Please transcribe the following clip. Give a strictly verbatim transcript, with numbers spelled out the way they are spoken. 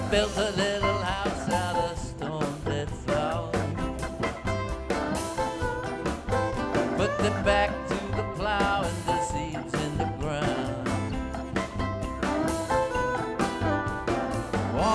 built a little house out of stone that fell. Put them back to the plow and the